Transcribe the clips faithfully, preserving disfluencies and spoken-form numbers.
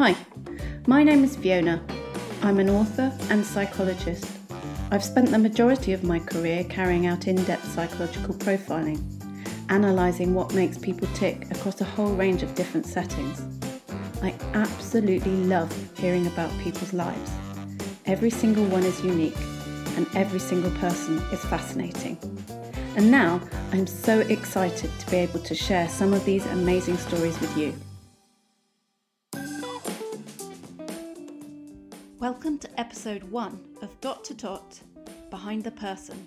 Hi, my name is Fiona. I'm an author and psychologist. I've spent the majority of my career carrying out in-depth psychological profiling, analysing what makes people tick across a whole range of different settings. I absolutely love hearing about people's lives. Every single one is unique, and every single person is fascinating. And now I'm so excited to be able to share some of these amazing stories with you. Welcome to episode one of Dot to Dot, Behind the Person.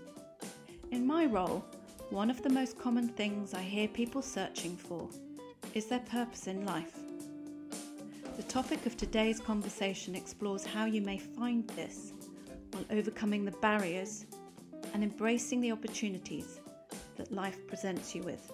In my role, one of the most common things I hear people searching for is their purpose in life. The topic of today's conversation explores how you may find this while overcoming the barriers and embracing the opportunities that life presents you with.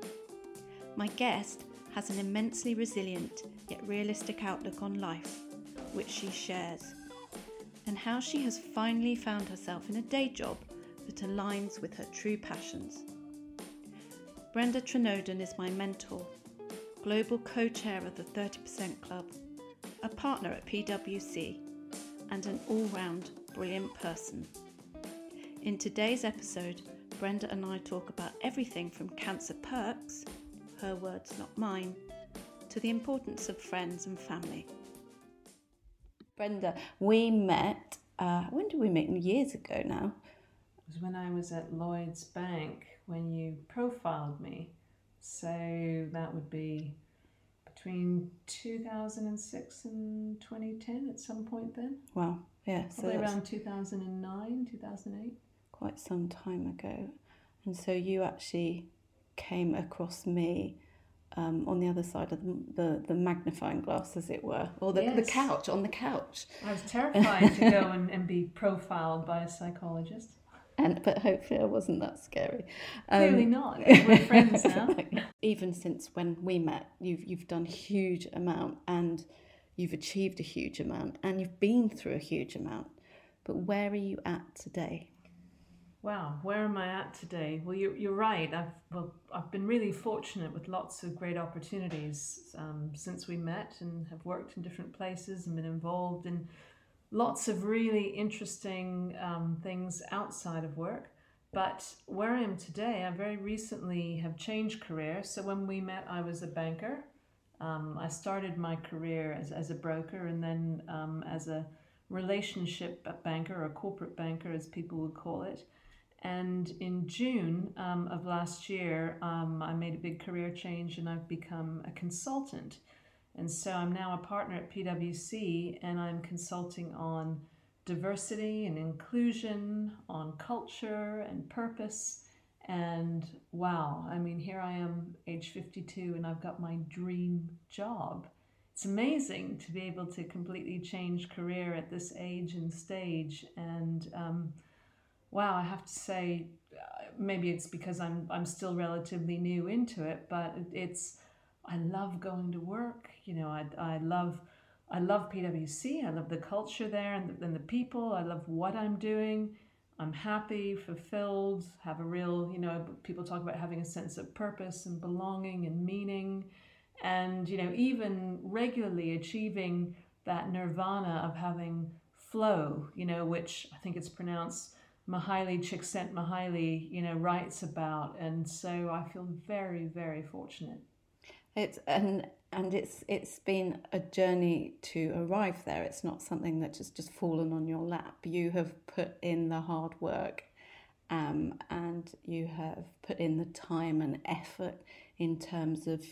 My guest has an immensely resilient yet realistic outlook on life, which she shares, and how she has finally found herself in a day job that aligns with her true passions. Brenda Trenoden is my mentor, global co-chair of the thirty percent Club, a partner at P W C, and an all-round brilliant person. In today's episode, Brenda and I talk about everything from cancer perks, her words not mine, to the importance of friends and family. Brenda, we met, uh, when did we meet? Years ago now. It was when I was at Lloyds Bank when you profiled me. So that would be between two thousand six and twenty ten at some point then. Wow, yeah. Probably so around two thousand nine, two thousand eight. Quite some time ago. And so you actually came across me um, on the other side of the, the, the magnifying glass, as it were, or the, yes. the couch, on the couch. I was terrified to go and, and be profiled by a psychologist. And But hopefully I wasn't that scary. Clearly um, not. We're friends now. Even since when we met, you've you've done a huge amount and you've achieved a huge amount and you've been through a huge amount. But where are you at today? Wow, where am I at today? Well, you're, you're right. I've well, I've been really fortunate with lots of great opportunities um, since we met, and have worked in different places and been involved in lots of really interesting um, things outside of work. But where I am today, I very recently have changed career. So when we met, I was a banker. Um, I started my career as, as a broker, and then um, as a relationship banker, or corporate banker as people would call it. And in June um, of last year, um, I made a big career change and I've become a consultant. And so I'm now a partner at P W C, and I'm consulting on diversity and inclusion, on culture and purpose. And wow, I mean, here I am, age fifty-two, and I've got my dream job. It's amazing to be able to completely change career at this age and stage. And um, wow, I have to say, uh, maybe it's because I'm I'm still relatively new into it, but it's, I love going to work. You know, I I love I love P W C. I love the culture there and the, and the people. I love what I'm doing. I'm happy, fulfilled, have a real, you know, people talk about having a sense of purpose and belonging and meaning, and, you know, even regularly achieving that nirvana of having flow, you know, which I think it's pronounced Mihaly Csikszentmihalyi, you know, writes about. And so I feel very, very fortunate. It's and and it's it's been a journey to arrive there. It's not something that has just fallen on your lap. You have put in the hard work, um, and you have put in the time and effort in terms of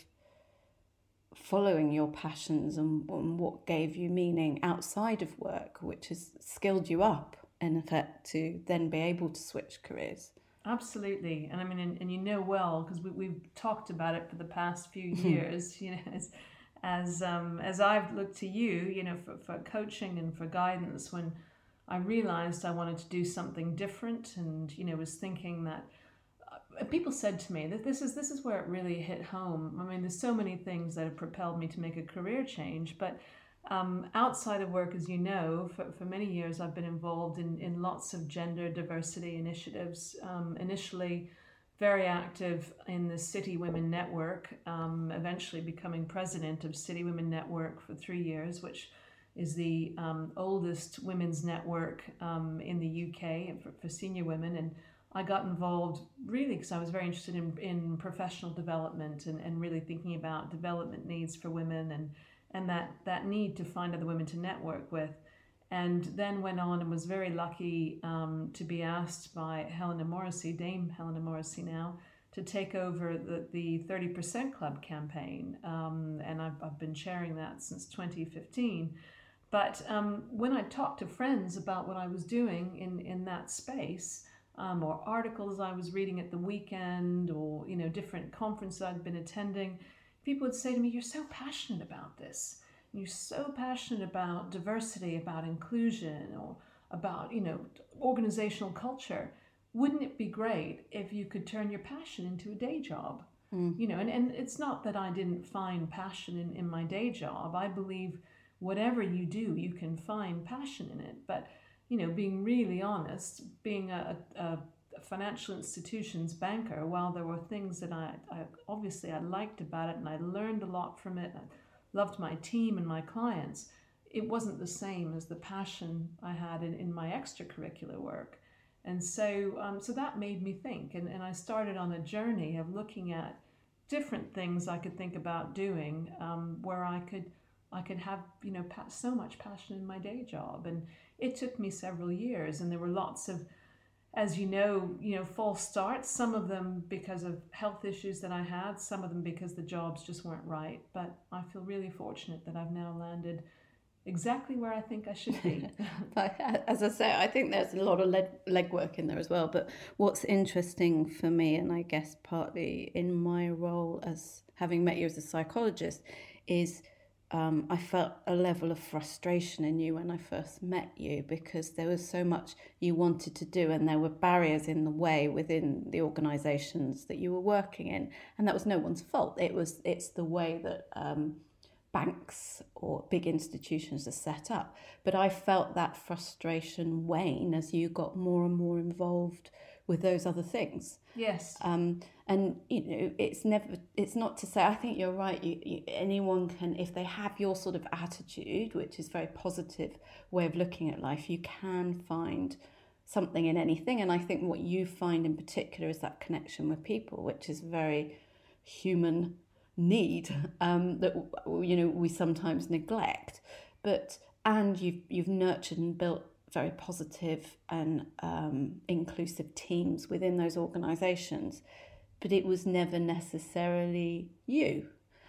following your passions and, and what gave you meaning outside of work, which has skilled you up, in effect, to then be able to switch careers. Absolutely. And I mean, and, and you know well, because we, we've talked about it for the past few years, you know, as as um, as I've looked to you, you know, for, for coaching and for guidance, when I realized I wanted to do something different, and, you know, was thinking that uh, people said to me that this is this is where it really hit home. I mean, there's so many things that have propelled me to make a career change, but Um, outside of work, as you know, for, for many years I've been involved in, in lots of gender diversity initiatives, um, initially very active in the City Women Network, um, eventually becoming president of City Women Network for three years, which is the um, oldest women's network um, in the U K for, for senior women. And I got involved really because I was very interested in, in professional development and, and really thinking about development needs for women and, and that, that need to find other women to network with. And then went on and was very lucky um, to be asked by Helena Morrissey, Dame Helena Morrissey now, to take over the, the thirty percent Club campaign. Um, and I've, I've been chairing that since twenty fifteen. But um, when I talked to friends about what I was doing in, in that space, um, or articles I was reading at the weekend, or you know different conferences I'd been attending, people would say to me, "You're so passionate about this. You're so passionate about diversity, about inclusion, or about, you know, organizational culture. Wouldn't it be great if you could turn your passion into a day job?" Mm. You know, and, and it's not that I didn't find passion in, in my day job. I believe whatever you do, you can find passion in it. But, you know, being really honest, being a, a, a financial institutions banker, while there were things that I, I obviously I liked about it and I learned a lot from it, I loved my team and my clients, it wasn't the same as the passion I had in, in my extracurricular work. And so um, so that made me think. And, and I started on a journey of looking at different things I could think about doing um, where I could I could have, you know, pa- so much passion in my day job. And it took me several years. And there were lots of, as you know, you know, false starts, some of them because of health issues that I had, some of them because the jobs just weren't right. But I feel really fortunate that I've now landed exactly where I think I should be. But as I say, I think there's a lot of leg legwork in there as well. But what's interesting for me, and I guess partly in my role as having met you as a psychologist, is Um, I felt a level of frustration in you when I first met you, because there was so much you wanted to do and there were barriers in the way within the organisations that you were working in, and that was no one's fault. It was it's the way that um, banks or big institutions are set up. But I felt that frustration wane as you got more and more involved with those other things. Yes. Um, and you know, it's never. It's not to say. I think you're right. You, you, anyone can, if they have your sort of attitude, which is a very positive way of looking at life, you can find something in anything. And I think what you find in particular is that connection with people, which is very human need um, that you know we sometimes neglect. But and you've you've nurtured and built very positive and um, inclusive teams within those organisations, but it was never necessarily you.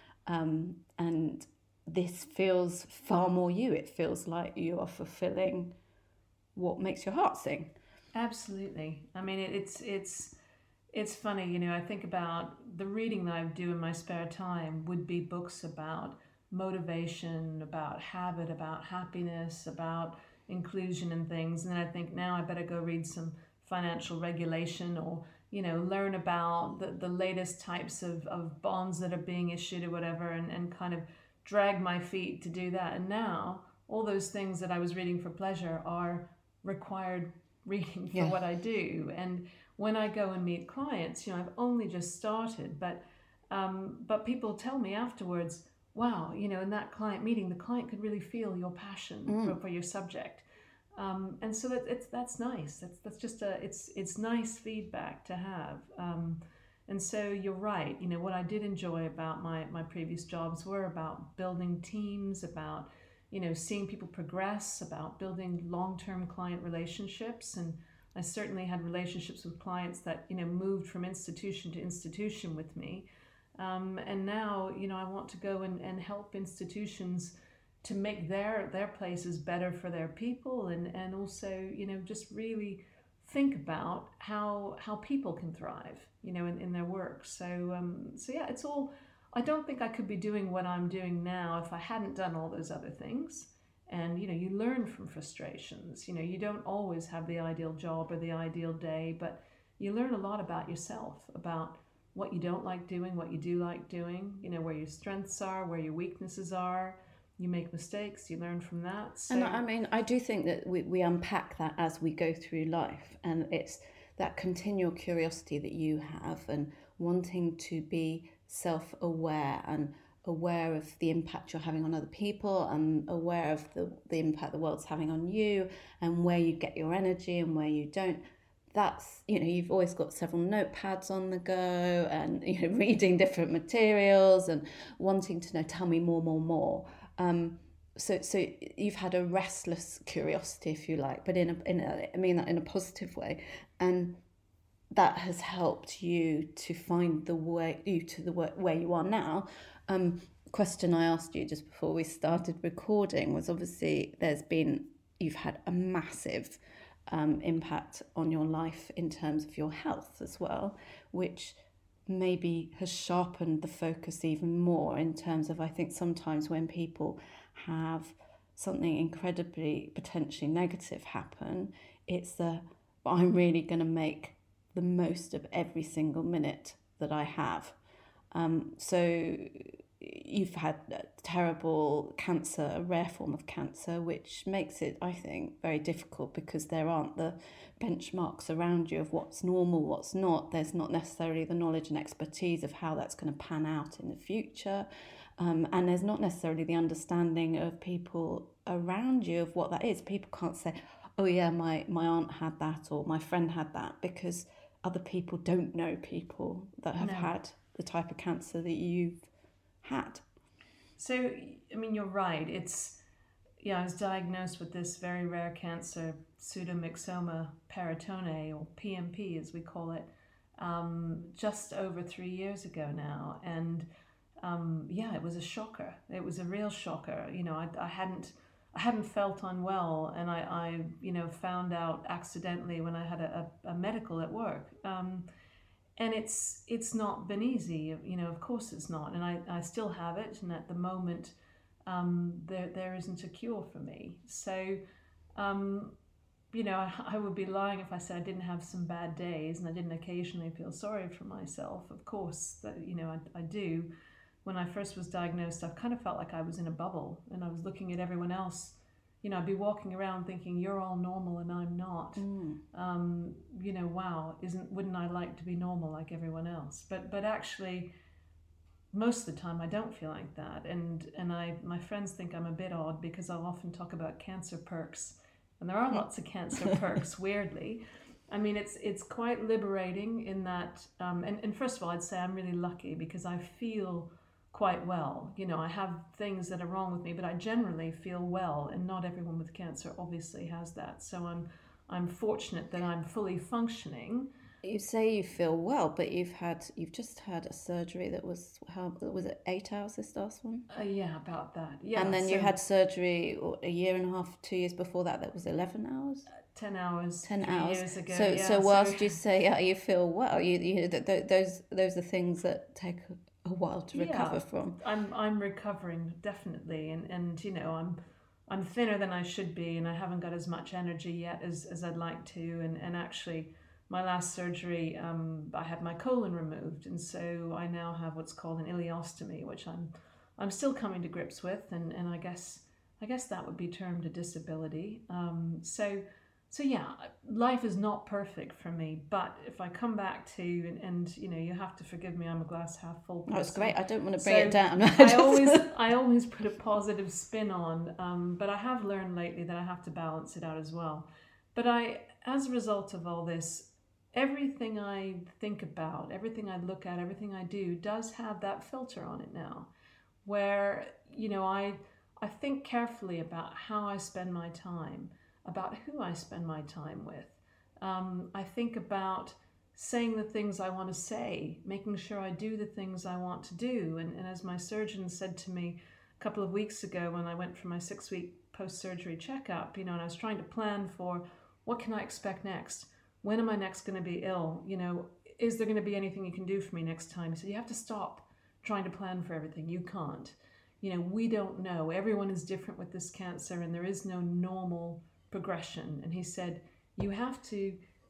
Um, and this feels far more you. It feels like you are fulfilling what makes your heart sing. Absolutely. I mean, it, it's it's it's funny, you know, I think about the reading that I do in my spare time would be books about motivation, about habit, about happiness, about inclusion and things. And then I think now I better go read some financial regulation, or, you know, learn about the, the latest types of, of bonds that are being issued or whatever, and, and kind of drag my feet to do that. And now all those things that I was reading for pleasure are required reading for yeah. what I do. And when I go and meet clients, you know, I've only just started, but um, but people tell me afterwards, wow, you know, in that client meeting, the client could really feel your passion mm. for, for your subject. Um, and so that, it's that's nice. That's that's just a it's it's nice feedback to have. Um, and so you're right. You know, what I did enjoy about my my previous jobs were about building teams, about, you know, seeing people progress, about building long-term client relationships. And I certainly had relationships with clients that, you know, moved from institution to institution with me. Um, and now, you know, I want to go and, and help institutions to make their their places better for their people, and, and also, you know, just really think about how how people can thrive, you know, in, in their work. So um, so yeah, it's all, I don't think I could be doing what I'm doing now if I hadn't done all those other things. And, you know, you learn from frustrations. You know, you don't always have the ideal job or the ideal day, but you learn a lot about yourself, about what you don't like doing, what you do like doing, you know, where your strengths are, where your weaknesses are. You make mistakes, you learn from that. So. And I mean, I do think that we, we unpack that as we go through life. And it's that continual curiosity that you have and wanting to be self-aware and aware of the impact you're having on other people and aware of the, the impact the world's having on you and where you get your energy and where you don't. That's, you know, you've always got several notepads on the go and, you know, reading different materials and wanting to know, tell me more, more, more. Um, so so you've had a restless curiosity, if you like, but in a, in a, I mean that in a positive way. And that has helped you to find the way, you to the way, where you are now. Um, question I asked you just before we started recording was obviously there's been, you've had a massive um, impact on your life in terms of your health as well, which maybe has sharpened the focus even more in terms of, I think sometimes when people have something incredibly potentially negative happen, it's the, but I'm really going to make the most of every single minute that I have. Um, so you've had terrible cancer, a rare form of cancer, which makes it, I think, very difficult because there aren't the benchmarks around you of what's normal, what's not. There's not necessarily the knowledge and expertise of how that's going to pan out in the future. Um, and there's not necessarily the understanding of people around you of what that is. People can't say, oh yeah, my, my aunt had that or my friend had that, because other people don't know people that have no. had the type of cancer that you've had. So, I mean, you're right. It's, yeah, I was diagnosed with this very rare cancer, pseudomyxoma peritone, or P M P as we call it, um, just over three years ago now. And um, yeah, it was a shocker. It was a real shocker. You know, I, I hadn't I hadn't felt unwell, and I, I, you know, found out accidentally when I had a, a, a medical at work. Um, and it's it's not been easy, you know, of course it's not. And I, I still have it, and at the moment, um, there there isn't a cure for me. So, um, you know, I, I would be lying if I said I didn't have some bad days, and I didn't occasionally feel sorry for myself. Of course, that, you know, I, I do. When I first was diagnosed, I kind of felt like I was in a bubble, and I was looking at everyone else. You know, I'd be walking around thinking, you're all normal and I'm not. Mm. Um, you know, wow, isn't wouldn't I like to be normal like everyone else? But but actually, most of the time I don't feel like that. And and I my friends think I'm a bit odd because I'll often talk about cancer perks. And there are lots of cancer perks, weirdly. I mean, it's it's quite liberating in that, um, and, and first of all, I'd say I'm really lucky because I feel quite well. You know, I have things that are wrong with me, but I generally feel well, and not everyone with cancer obviously has that. So I'm I'm fortunate that I'm fully functioning. You say you feel well, but you've had you've just had a surgery that was, how was it, eight hours this last one? Uh, yeah, about that. Yeah. And then so you had surgery a year and a half, two years before that. That was eleven hours. Uh, ten hours. Ten hours. Years ago. So yeah, so whilst so... you say yeah, you feel well, you you th- th- those those are things that take a while to recover yeah, from. I'm I'm recovering definitely, and and you know I'm I'm thinner than I should be, and I haven't got as much energy yet as, as I'd like to, and and actually my last surgery, um, I had my colon removed, and so I now have what's called an ileostomy, which I'm I'm still coming to grips with, and, and I guess I guess that would be termed a disability. Um, so. So yeah, life is not perfect for me, but if I come back to, and, and you know, you have to forgive me, I'm a glass half full person. Oh, it's great. I don't want to bring so it down. I always, I always put a positive spin on, um, but I have learned lately that I have to balance it out as well. But I, as a result of all this, everything I think about, everything I look at, everything I do does have that filter on it now, where, you know, I, I think carefully about how I spend my time, about who I spend my time with. Um, I think about saying the things I want to say, making sure I do the things I want to do. And, and as my surgeon said to me a couple of weeks ago when I went for my six-week post-surgery checkup, you know, and I was trying to plan for what can I expect next? When am I next going to be ill? You know, is there going to be anything you can do for me next time? He said, you have to stop trying to plan for everything. You can't. You know, we don't know. Everyone is different with this cancer, and there is no normal progression. And he said, you have to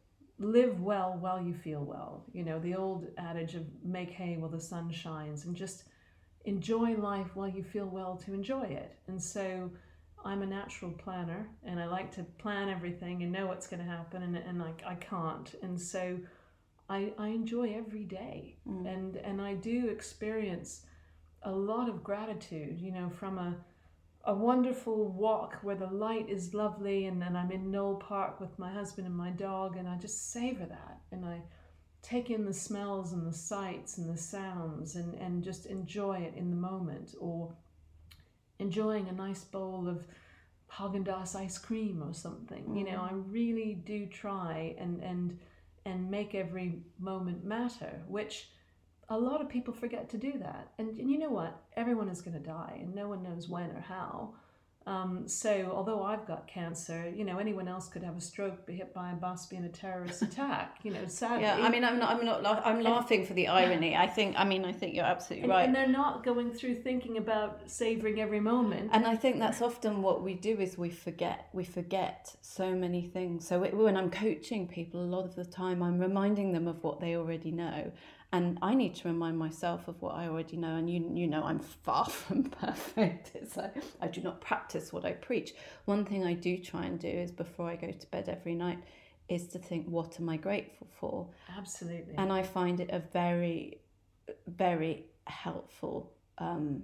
live well while you feel well. You know, the old adage of make hay while the sun shines, and just enjoy life while you feel well to enjoy it. And so I'm a natural planner, and I like to plan everything and know what's going to happen, and, and I, I can't. And so I, I enjoy every day. Mm. And, and I do experience a lot of gratitude, you know, from a, a wonderful walk where the light is lovely, and then I'm in Knoll Park with my husband and my dog, and I just savor that. And I take in the smells and the sights and the sounds, and, and just enjoy it in the moment. Or enjoying a nice bowl of Haagen-Dazs ice cream or something. Mm. You know, I really do try and and and make every moment matter, which a lot of people forget to do that. And, and you know what? Everyone is going to die, and no one knows when or how. Um, so although I've got cancer, you know, anyone else could have a stroke, be hit by a bus, be in a terrorist attack, you know, sadly. Yeah, I mean, I'm not, I'm not, I'm laughing and, for the irony. I think, I mean, I think you're absolutely and, right. And they're not going through thinking about savouring every moment. And I think that's often what we do is we forget, we forget so many things. So when I'm coaching people, a lot of the time I'm reminding them of what they already know. And I need to remind myself of what I already know. And you you know I'm far from perfect. It's like, I do not practice what I preach. One thing I do try and do is before I go to bed every night is to think, what am I grateful for? Absolutely. And I find it a very, very helpful um,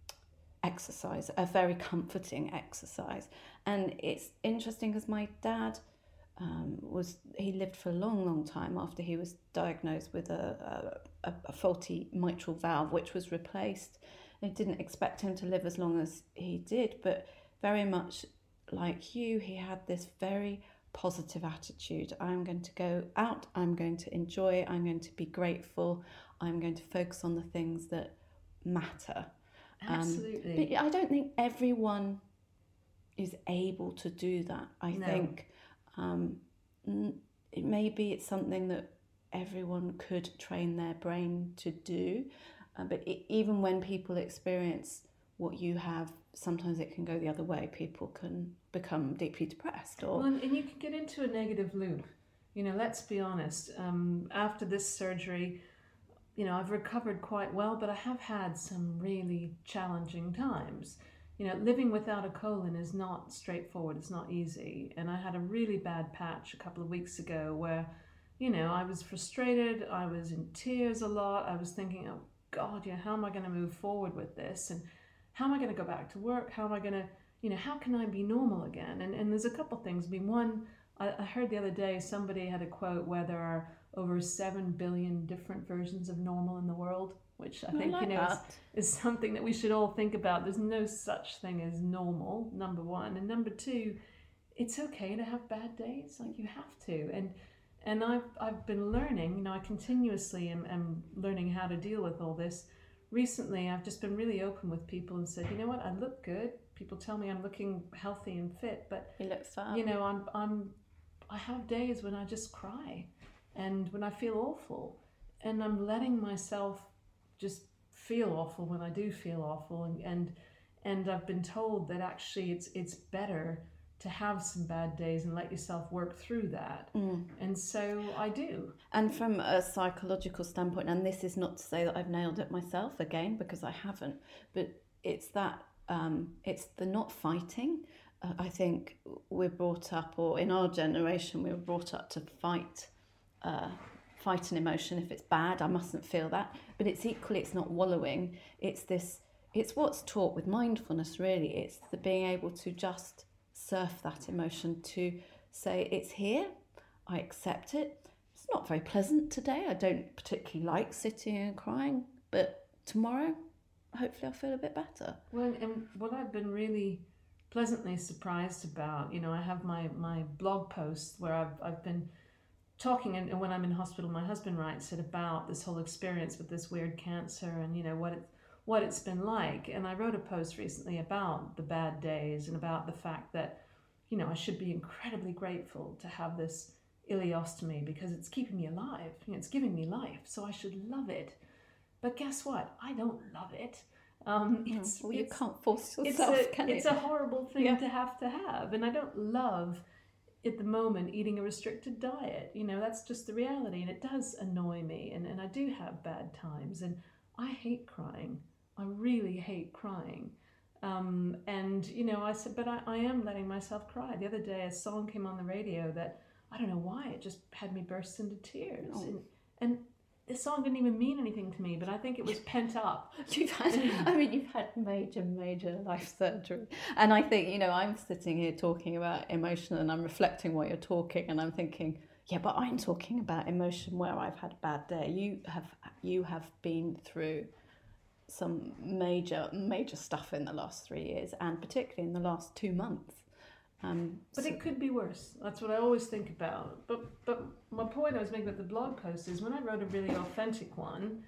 exercise, a very comforting exercise. And it's interesting because my dad... Um, was he lived for a long, long time after he was diagnosed with a, a, a faulty mitral valve, which was replaced. They didn't expect him to live as long as he did, but very much like you, he had this very positive attitude. I'm going to go out, I'm going to enjoy, I'm going to be grateful, I'm going to focus on the things that matter. Absolutely. Um, but I don't think everyone is able to do that. I no. think... Um, it maybe it's something that everyone could train their brain to do, uh, but it, even when people experience what you have, sometimes it can go the other way. People can become deeply depressed, or well, and you can get into a negative loop. You know, let's be honest. Um, after this surgery, you know, I've recovered quite well, but I have had some really challenging times. You know, living without a colon is not straightforward. It's not easy. And I had a really bad patch a couple of weeks ago where, you know, I was frustrated. I was in tears a lot. I was thinking, oh, God, you know, how am I going to move forward with this? And how am I going to go back to work? How am I going to, you know, how can I be normal again? And and there's a couple of things. I mean, one, I, I heard the other day somebody had a quote where there are over seven billion different versions of normal in the world, which I think, I like you know, is, is something that we should all think about. There's no such thing as normal, number one. And number two, it's okay to have bad days. Like, you have to. And and I've, I've been learning, you know, I continuously am, am learning how to deal with all this. Recently, I've just been really open with people and said, you know what, I look good. People tell me I'm looking healthy and fit, but, you look fat. You know, I'm I'm I have days when I just cry and when I feel awful. And I'm letting myself just feel awful when I do feel awful, and and and I've been told that actually it's it's better to have some bad days and let yourself work through that. Mm. And so I do. And from a psychological standpoint, and this is not to say that I've nailed it myself again, because I haven't, but it's that um, it's the not fighting. Uh, I think we're brought up, or in our generation, we were brought up to fight. Uh, fight an emotion. If it's bad, I mustn't feel that. But it's equally, it's not wallowing. It's this, it's what's taught with mindfulness, really. It's the being able to just surf that emotion, to say, it's here, I accept it. It's not very pleasant today. I don't particularly like sitting and crying, but tomorrow, hopefully I'll feel a bit better. Well, and what I've been really pleasantly surprised about, you know, I have my, my blog post where I've, I've been talking, and when I'm in hospital, my husband writes it about this whole experience with this weird cancer, and you know what it what it's been like. And I wrote a post recently about the bad days and about the fact that, you know, I should be incredibly grateful to have this ileostomy because it's keeping me alive. You know, it's giving me life, so I should love it. But guess what? I don't love it. Um, it's, well, you it's, can't force yourself, it's a, can It's you? a horrible thing yeah. to have to have, and I don't love at the moment eating a restricted diet. You know, that's just the reality, and it does annoy me, and, and I do have bad times, and I hate crying. I really hate crying. Um, and, you know, I said, but I, I am letting myself cry. The other day, a song came on the radio that, I don't know why, it just had me burst into tears. Oh. And, and the song didn't even mean anything to me, but I think it was pent up. You've had, I mean, you've had major, major life surgery. And I think, you know, I'm sitting here talking about emotion and I'm reflecting while you're talking and I'm thinking, yeah, but I'm talking about emotion where I've had a bad day. You have, you have been through some major, major stuff in the last three years and particularly in the last two months. Um, but so it could be worse. That's what I always think about. But but my point I was making with the blog post is when I wrote a really authentic one,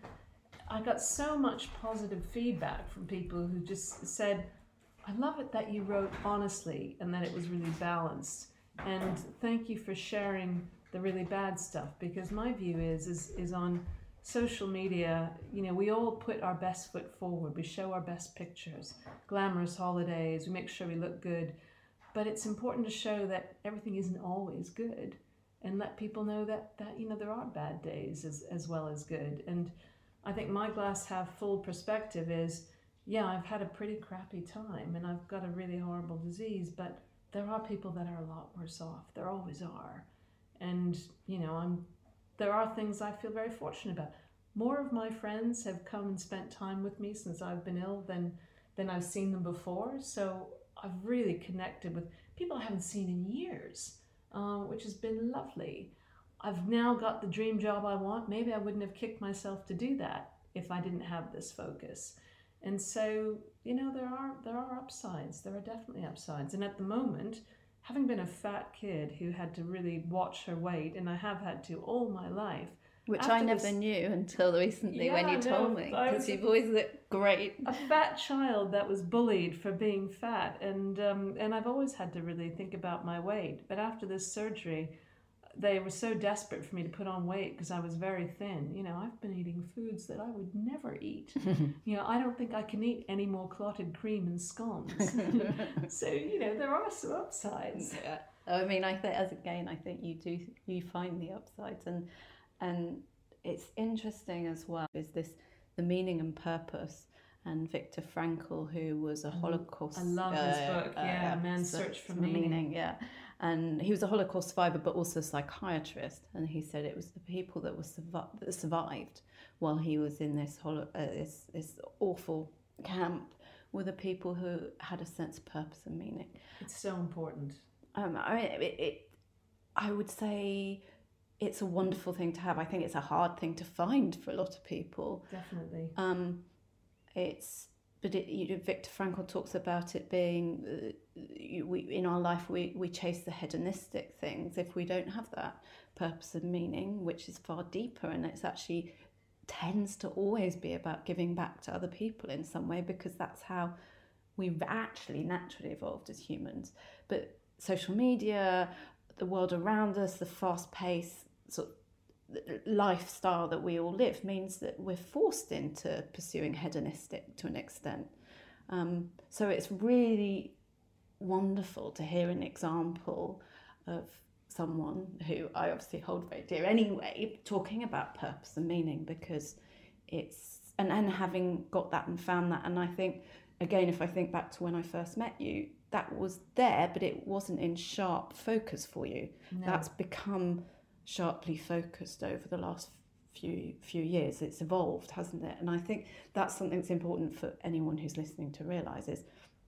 I got so much positive feedback from people who just said, I love it that you wrote honestly and that it was really balanced. And thank you for sharing the really bad stuff, because my view is is is on social media, you know, we all put our best foot forward. We show our best pictures, glamorous holidays, we make sure we look good. But it's important to show that everything isn't always good and let people know that, that you know, there are bad days as, as well as good. And I think my glass half full perspective is, yeah, I've had a pretty crappy time and I've got a really horrible disease, but there are people that are a lot worse off. There always are. And, you know, I'm there are things I feel very fortunate about. More of my friends have come and spent time with me since I've been ill than, than I've seen them before. So I've really connected with people I haven't seen in years, um, which has been lovely. I've now got the dream job I want. Maybe I wouldn't have kicked myself to do that if I didn't have this focus. And so, you know, there are there are upsides. There are definitely upsides. And at the moment, having been a fat kid who had to really watch her weight, and I have had to all my life. Which I never this, knew until recently yeah, when you told no, me, because you've always looked great. A fat child that was bullied for being fat, and um, and I've always had to really think about my weight. But after this surgery, they were so desperate for me to put on weight because I was very thin. You know, I've been eating foods that I would never eat. You know, I don't think I can eat any more clotted cream and scones. So, you know, there are some upsides. Yeah. I mean, I think, as again, I think you do, you find the upsides. And and it's interesting as well, is this, the meaning and purpose. And Viktor Frankl, who was a Holocaust... I love uh, his book, yeah, uh, Man's Search for Meaning. meaning. Yeah. And he was a Holocaust survivor, but also a psychiatrist. And he said it was the people that were survi- that survived while he was in this, holo- uh, this this awful camp were the people who had a sense of purpose and meaning. It's so important. Um, I mean, it, it, I would say it's a wonderful thing to have. I think it's a hard thing to find for a lot of people. Definitely. Um, it's, but it, you know, Viktor Frankl talks about it being, uh, we, in our life we, we chase the hedonistic things if we don't have that purpose and meaning, which is far deeper, and it's actually tends to always be about giving back to other people in some way, because that's how we've actually naturally evolved as humans. But social media, the world around us, the fast-paced sort of lifestyle that we all live means that we're forced into pursuing hedonistic to an extent. Um, so it's really wonderful to hear an example of someone who I obviously hold very dear anyway, talking about purpose and meaning, because it's, and, and having got that and found that. And I think, again, if I think back to when I first met you, that was there, but it wasn't in sharp focus for you. No. That's become sharply focused over the last few few years. It's evolved, hasn't it? And I think that's something that's important for anyone who's listening to realise is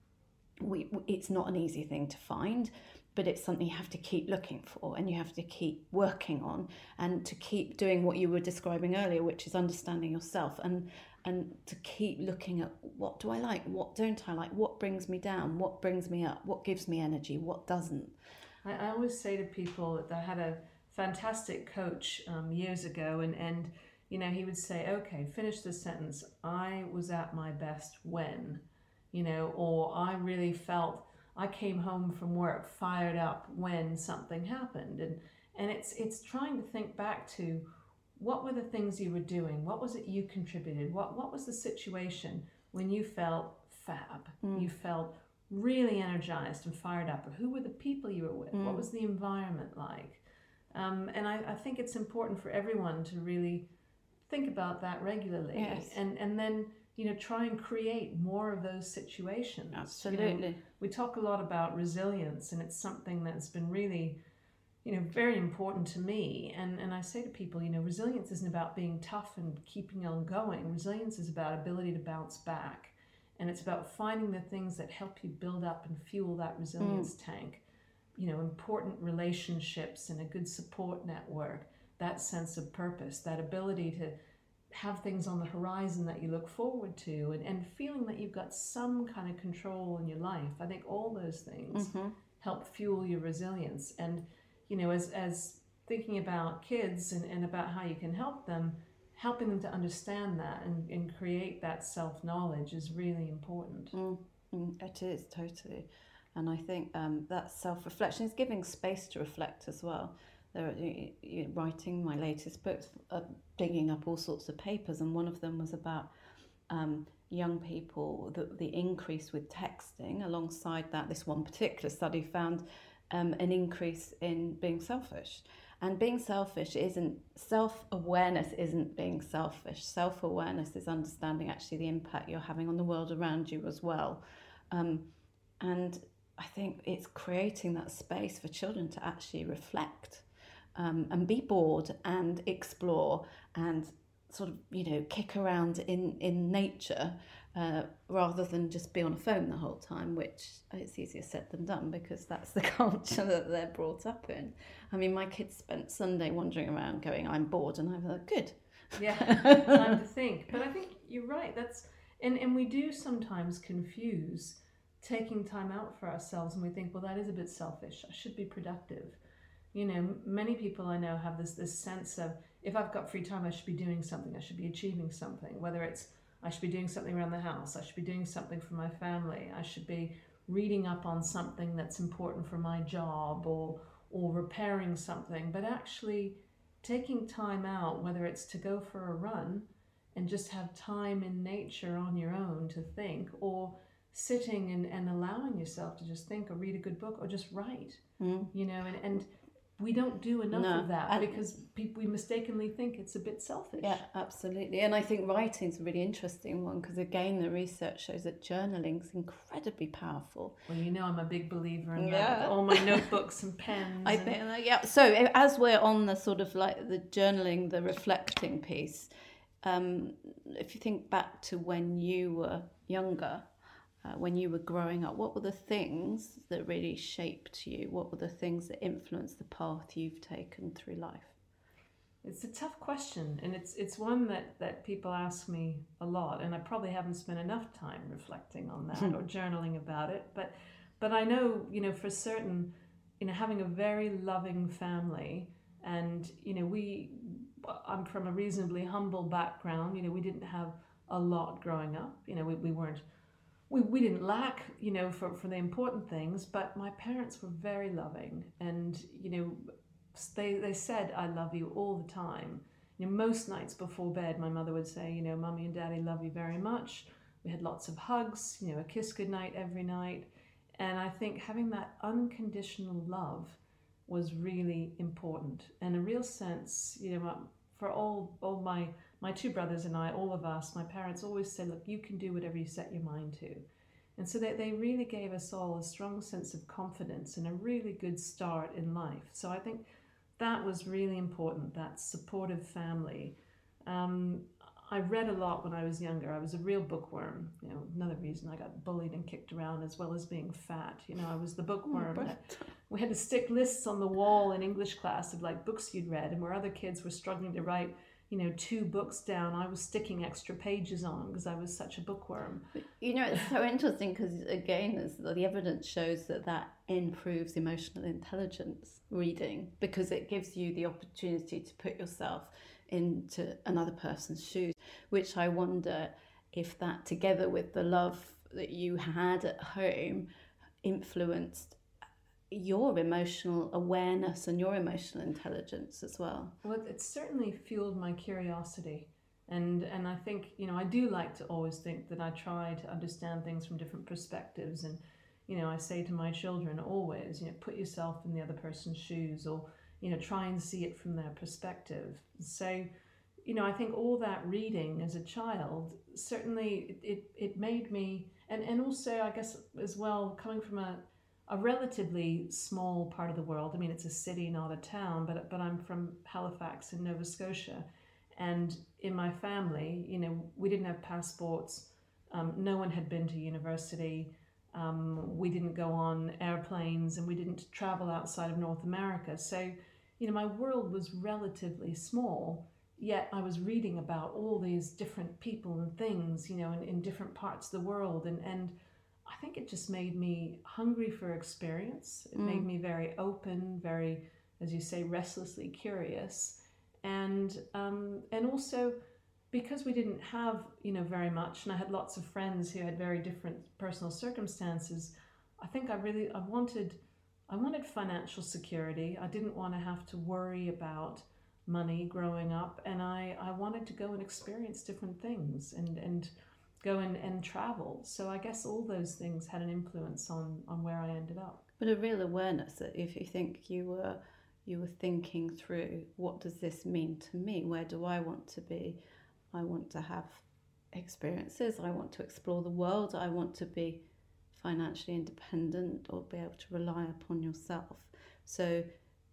we it's not an easy thing to find, but it's something you have to keep looking for, and you have to keep working on, and to keep doing what you were describing earlier, which is understanding yourself, and and to keep looking at, what do I like, what don't I like, what brings me down, what brings me up, what gives me energy, what doesn't. I, I always say to people that I had a fantastic coach um, years ago, and, and you know, he would say, okay, finish this sentence, I was at my best when, you know, or I really felt, I came home from work fired up when something happened. And and it's it's trying to think back to, what were the things you were doing? What was it you contributed? What what was the situation when you felt fab? Mm. You felt really energized and fired up? Or who were the people you were with? Mm. What was the environment like? Um, and I, I think it's important for everyone to really think about that regularly. Yes. And, and then you know, try and create more of those situations. Absolutely. You know, we talk a lot about resilience, and it's something that's been really, you know, very important to me. And, and I say to people, you know, resilience isn't about being tough and keeping on going. Resilience is about ability to bounce back. And it's about finding the things that help you build up and fuel that resilience mm. tank. You know, important relationships and a good support network, that sense of purpose, that ability to have things on the horizon that you look forward to, and, and feeling that you've got some kind of control in your life. I think all those things mm-hmm. help fuel your resilience. And, you know, as, as thinking about kids and, and about how you can help them, helping them to understand that and, and create that self-knowledge is really important. Mm, mm, it is, totally. And I think um, that self-reflection is giving space to reflect as well. There, you, you, writing my latest books, uh, digging up all sorts of papers, and one of them was about um, young people, the, the increase with texting. Alongside that, this one particular study found um, an increase in being selfish. And being selfish isn't, self-awareness isn't being selfish. Self-awareness is understanding actually the impact you're having on the world around you as well. Um, and I think it's creating that space for children to actually reflect. Um, and be bored and explore and sort of, you know, kick around in, in nature uh, rather than just be on a phone the whole time, which it's easier said than done because that's the culture that they're brought up in. I mean, my kids spent Sunday wandering around going, I'm bored, and I'm like, good. Yeah, time to think. But I think you're right. That's and, and we do sometimes confuse taking time out for ourselves, and we think, well, that is a bit selfish. I should be productive. You know, many people I know have this this sense of, if I've got free time, I should be doing something. I should be achieving something. Whether it's I should be doing something around the house, I should be doing something for my family, I should be reading up on something that's important for my job, or or repairing something. But actually taking time out, whether it's to go for a run and just have time in nature on your own to think, or sitting and, and allowing yourself to just think or read a good book or just write, mm. you know, and, and we don't do enough no, of that because people, we mistakenly think it's a bit selfish. Yeah, absolutely. And I think writing's a really interesting one because, again, the research shows that journaling's incredibly powerful. Well, you know, I'm a big believer in yeah. that. All my notebooks and pens. I and... think, yeah. So as we're on the sort of like the journaling, the reflecting piece, um, if you think back to when you were younger, Uh, when you were growing up, what were the things that really shaped you? What were the things that influenced the path you've taken through life? It's a tough question, and it's it's one that, that people ask me a lot, and I probably haven't spent enough time reflecting on that or journaling about it. But but I know, you know, for certain, you know, having a very loving family, and, you know, we, I'm from a reasonably humble background. You know, we didn't have a lot growing up. You know, we, we weren't We, we didn't lack, you know, for, for the important things, but my parents were very loving, and, you know, they, they said, I love you all the time. You know, most nights before bed, my mother would say, you know, Mummy and Daddy love you very much. We had lots of hugs, you know, a kiss goodnight every night. And I think having that unconditional love was really important, and a real sense, you know, for all, all my My two brothers and I, all of us, my parents always said, look, you can do whatever you set your mind to. And so they, they really gave us all a strong sense of confidence and a really good start in life. So I think that was really important, that supportive family. Um, I read a lot when I was younger. I was a real bookworm. You know, another reason I got bullied and kicked around, as well as being fat. You know, I was the bookworm. Oh, that we had to stick lists on the wall in English class of like books you'd read, and where other kids were struggling to write, you know, two books down, I was sticking extra pages on because I was such a bookworm. You know, it's so interesting because, again, the evidence shows that that improves emotional intelligence, reading, because it gives you the opportunity to put yourself into another person's shoes, which I wonder if that, together with the love that you had at home, influenced your emotional awareness and your emotional intelligence as well. Well, it certainly fueled my curiosity, and and I think, you know, I do like to always think that I try to understand things from different perspectives, and, you know, I say to my children always, you know, put yourself in the other person's shoes, or, you know, try and see it from their perspective. So, you know, I think all that reading as a child, certainly it, it, it made me, and, and also I guess as well, coming from a, a relatively small part of the world. I mean, it's a city, not a town, but, but I'm from Halifax in Nova Scotia. And in my family, you know, we didn't have passports. Um, no one had been to university. Um, we didn't go on airplanes, and we didn't travel outside of North America. So, you know, my world was relatively small. Yet I was reading about all these different people and things, you know, in, in different parts of the world. And, and I think it just made me hungry for experience. It mm. made me very open, very, as you say, restlessly curious. And um, and also because we didn't have, you know, very much, and I had lots of friends who had very different personal circumstances, I think I really, I wanted, I wanted financial security. I didn't want to have to worry about money growing up, and I, I wanted to go and experience different things and, and go and, and travel. So I guess all those things had an influence on, on where I ended up. But a real awareness that if you think you were you were thinking through, what does this mean to me? Where do I want to be? I want to have experiences. I want to explore the world. I want to be financially independent or be able to rely upon yourself. So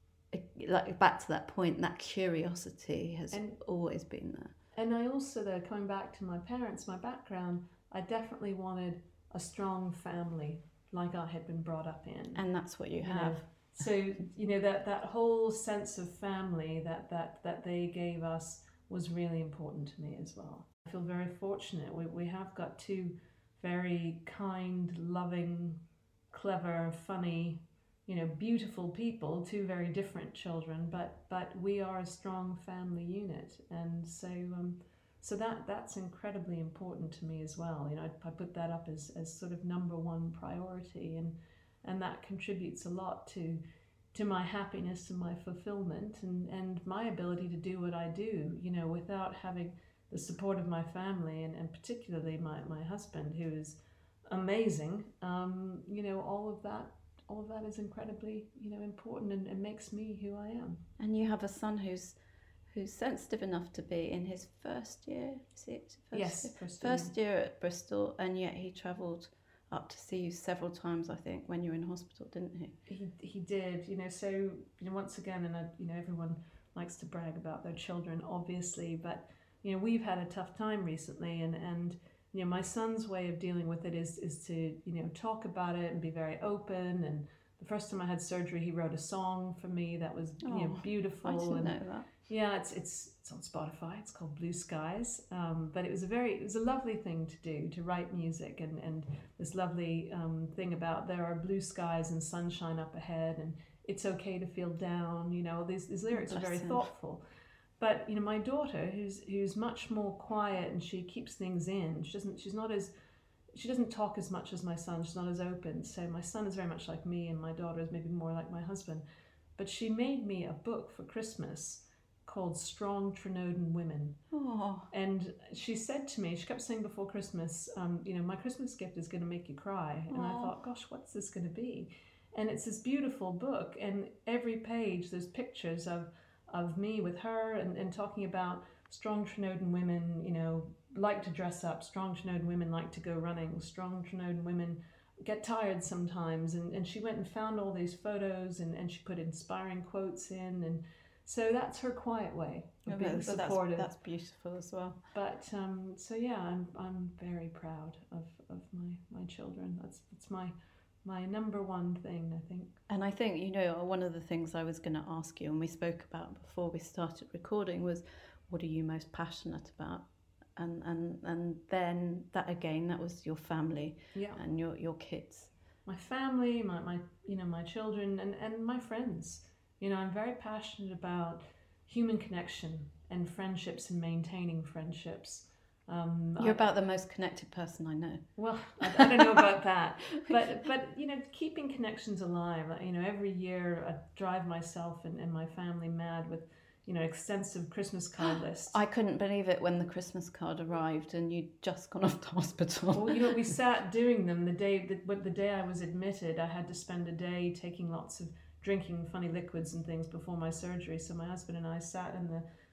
like back to that point, that curiosity has and, always been there. And I also, though, coming back to my parents, my background, I definitely wanted a strong family like I had been brought up in. And that's what you, you have. Know? So, you know, that, that whole sense of family that, that, that they gave us was really important to me as well. I feel very fortunate. We, we have got two very kind, loving, clever, funny, you know, beautiful people, two very different children, but but we are a strong family unit, and so um, so that that's incredibly important to me as well. You know, I, I put that up as, as sort of number one priority, and and that contributes a lot to to my happiness and my fulfillment and, and my ability to do what I do. You know, without having the support of my family and, and particularly my, my husband, who is amazing. Um, you know, all of that. All of that is incredibly, you know, important and, and makes me who I am. And you have a son who's who's sensitive enough to be in his first year. Is it first yes, year? first, first year at Bristol, and yet he travelled up to see you several times, I think, when you were in hospital, didn't he? He he did. You know, so you know, once again, and I, you know, everyone likes to brag about their children, obviously, but you know, we've had a tough time recently, and and. You know, my son's way of dealing with it is is to, you know, talk about it and be very open. And the first time I had surgery, he wrote a song for me that was, oh, you know, beautiful. I didn't and know that. Yeah, it's it's it's on Spotify. It's called Blue Skies. Um, but it was a very it was a lovely thing to do, to write music, and and this lovely um, thing about there are blue skies and sunshine up ahead, and it's okay to feel down. You know, these these lyrics Bless are very him. thoughtful. But you know, my daughter, who's who's much more quiet, and she keeps things in. She doesn't. She's not as. She doesn't talk as much as my son. She's not as open. So my son is very much like me, and my daughter is maybe more like my husband. But she made me a book for Christmas called Strong Trinodan Women. Oh. And she said to me, she kept saying before Christmas, um, you know, my Christmas gift is going to make you cry. And oh. I thought, gosh, what's this going to be? And it's this beautiful book, and every page there's pictures of. of me with her and, and talking about strong Trinodan women, you know, like to dress up, strong Trinodan women like to go running, strong Trinodan women get tired sometimes. And, and she went and found all these photos, and, and she put inspiring quotes in. And so that's her quiet way of okay, being so supportive. That's, that's beautiful as well. But um, so yeah, I'm I'm very proud of, of my, my children. That's that's my my number one thing, I think. And I think, you know, one of the things I was going to ask you, and we spoke about before we started recording, was what are you most passionate about? And and and then that again, that was your family, yeah, and your your kids. My family, my, my you know, my children, and, and my friends. You know, I'm very passionate about human connection and friendships and maintaining friendships. Um, You're I, about the most connected person I know. Well, I, I don't know about that, but but you know, keeping connections alive. You know, every year I drive myself and, and my family mad with, you know, extensive Christmas card lists. I couldn't believe it when the Christmas card arrived and you'd just gone off to hospital. Well, you know, we sat doing them the day that the day I was admitted. I had to spend a day taking lots of drinking funny liquids and things before my surgery. So my husband and I sat in the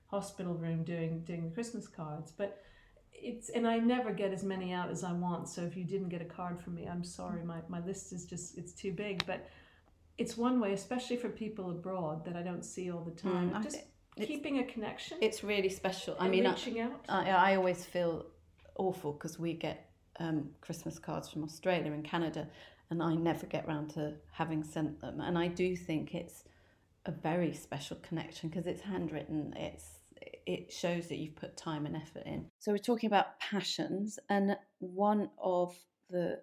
hospital room doing doing the Christmas cards. But it's, and I never get as many out as I want. So if you didn't get a card from me, I'm sorry. My my list is just, it's too big. But it's one way, especially for people abroad that I don't see all the time. Mm, just keeping a connection. It's really special. I and mean, reaching I, out. I, I always feel awful because we get um, Christmas cards from Australia and Canada, and I never get round to having sent them. And I do think it's a very special connection because it's handwritten. It's it shows that you've put time and effort in. So we're talking about passions, and one of the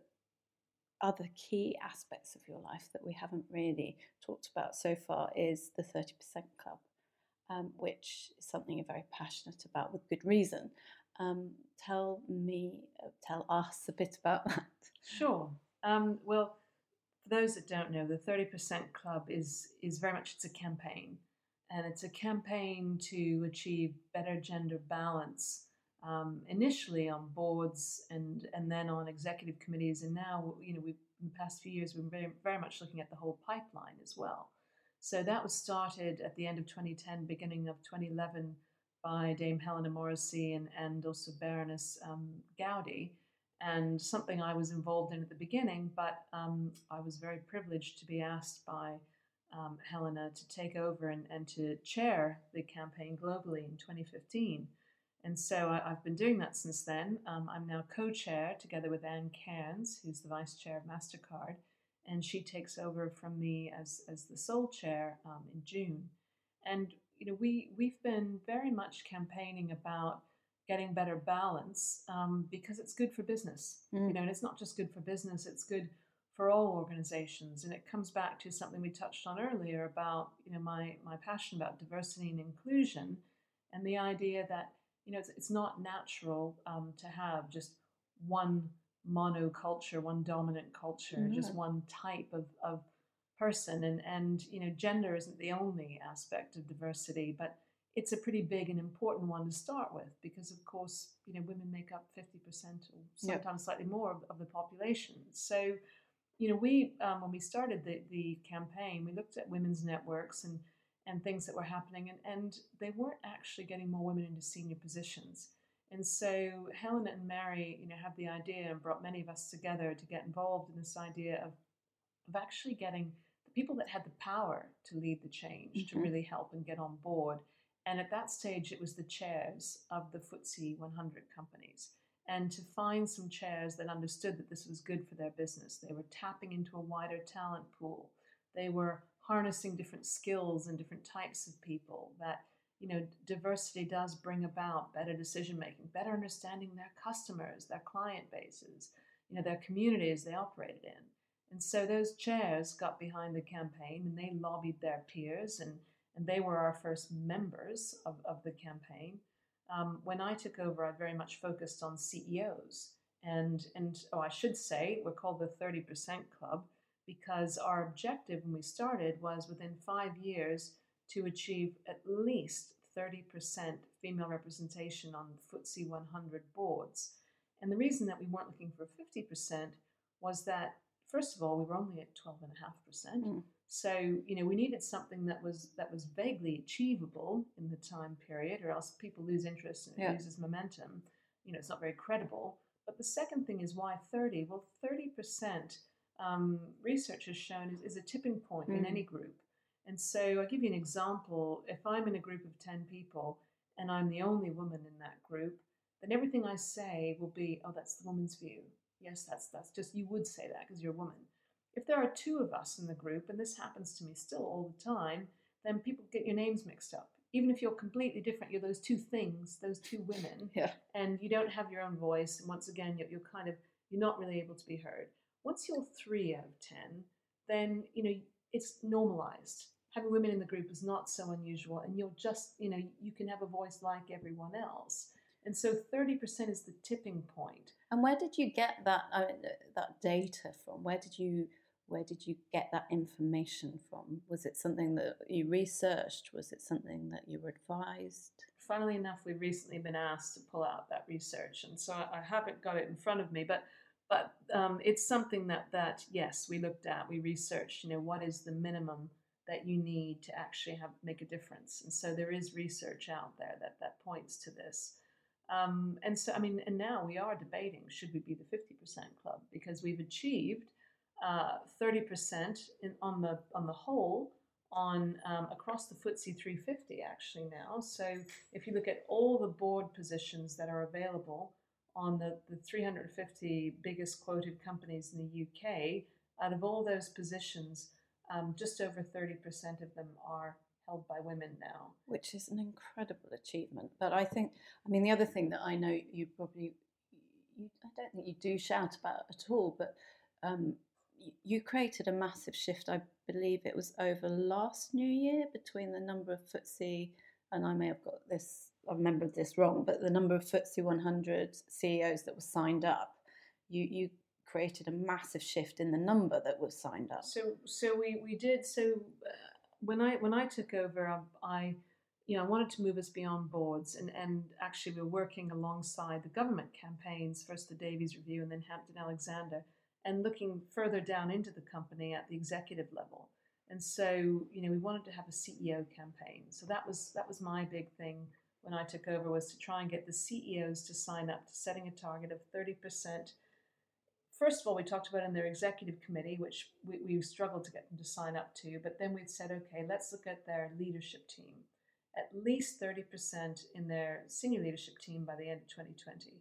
other key aspects of your life that we haven't really talked about so far is the thirty percent Club, um, which is something you're very passionate about with good reason. Um, tell me, tell us a bit about that. Sure. Um, well, for those that don't know, the thirty percent Club is is very much, it's a campaign, and it's a campaign to achieve better gender balance. Um, initially on boards and and then on executive committees, and now, you know, we've in the past few years we've been very, very much looking at the whole pipeline as well. So that was started at the end of twenty ten, beginning of twenty eleven, by Dame Helena Morrissey and and also Baroness um, Gowdy, and something I was involved in at the beginning, but um, I was very privileged to be asked by um, Helena to take over and, and to chair the campaign globally in twenty fifteen. And so I, I've been doing that since then. Um, I'm now co-chair together with Anne Cairns, who's the vice chair of MasterCard, and she takes over from me as, as the sole chair um, in June. And you know, we we've been very much campaigning about getting better balance um, because it's good for business. Mm. You know, and it's not just good for business; it's good for all organizations. And it comes back to something we touched on earlier about, you know, my my passion about diversity and inclusion, and the idea that, you know, it's, it's not natural um, to have just one monoculture, one dominant culture, mm-hmm. just one type of, of person. And, and, you know, gender isn't the only aspect of diversity, but it's a pretty big and important one to start with because, of course, you know, women make up fifty percent or sometimes yep. slightly more of, of the population. So, you know, we, um, when we started the, the campaign, we looked at women's networks and and things that were happening, and, and they weren't actually getting more women into senior positions. And so Helena and Mary, you know, had the idea and brought many of us together to get involved in this idea of, of actually getting the people that had the power to lead the change, mm-hmm. to really help and get on board. And at that stage, it was the chairs of the F T S E one hundred companies. And to find some chairs that understood that this was good for their business. They were tapping into a wider talent pool. They were harnessing different skills and different types of people, that, you know, diversity does bring about better decision making, better understanding their customers, their client bases, you know, their communities they operated in. And so those chairs got behind the campaign and they lobbied their peers, and, and they were our first members of, of the campaign. Um, when I took over, I very much focused on C E Os. And, and oh, I should say, we're called the thirty percent Club, because our objective when we started was within five years to achieve at least thirty percent female representation on F T S E one hundred boards. And the reason that we weren't looking for fifty percent was that, first of all, we were only at twelve point five percent. Mm. So, you know, we needed something that was that was vaguely achievable in the time period, or else people lose interest and it yeah. loses momentum. You know, it's not very credible. But the second thing is, why thirty? Well, thirty percent Um, research has shown is, is a tipping point mm. in any group. And so I'll give you an example. If I'm in a group of ten people and I'm the only woman in that group, then everything I say will be, oh, that's the woman's view. Yes, that's that's just, you would say that because you're a woman. If there are two of us in the group, and this happens to me still all the time, then people get your names mixed up. Even if you're completely different, you're those two things, those two women, yeah. and you don't have your own voice. And once again, you're, you're kind of, you're not really able to be heard. Once you're three out of ten, then, you know, it's normalized. Having women in the group is not so unusual, and you're just, you know, you can have a voice like everyone else. And so thirty percent is the tipping point. And where did you get that uh, that data from? Where did you where did you get that information from? Was it something that you researched? Was it something that you were advised? Funnily enough, we've recently been asked to pull out that research, and so I haven't got it in front of me, but But um, it's something that, that, yes, we looked at, we researched, you know, what is the minimum that you need to actually have make a difference. And so there is research out there that that points to this. Um, and so, I mean, and now we are debating, should we be the fifty percent club? Because we've achieved uh, thirty percent in, on the on the whole on um, across the F T S E three fifty actually now. So if you look at all the board positions that are available on the, the three hundred fifty biggest quoted companies in the U K, out of all those positions, um, just over thirty percent of them are held by women now. Which is an incredible achievement. But I think, I mean, the other thing that I know you probably, you, I don't think you do shout about at all, but um, you, you created a massive shift. I believe it was over last New Year between the number of F T S E, and I may have got this, I remembered this wrong, but the number of F T S E one hundred C E Os that were signed up. You, you created a massive shift in the number that was signed up. So, so we, we did, so... Uh, When I when I took over, I, you know, I wanted to move us beyond boards, and, and actually we're working alongside the government campaigns, first the Davies Review and then Hampton Alexander, and looking further down into the company at the executive level. And so, you know, we wanted to have a C E O campaign. So that was that was my big thing when I took over, was to try and get the C E Os to sign up to setting a target of thirty percent. First of all, we talked about in their executive committee, which we, we struggled to get them to sign up to, but then we'd said, okay, let's look at their leadership team. At least thirty percent in their senior leadership team by the end of twenty twenty.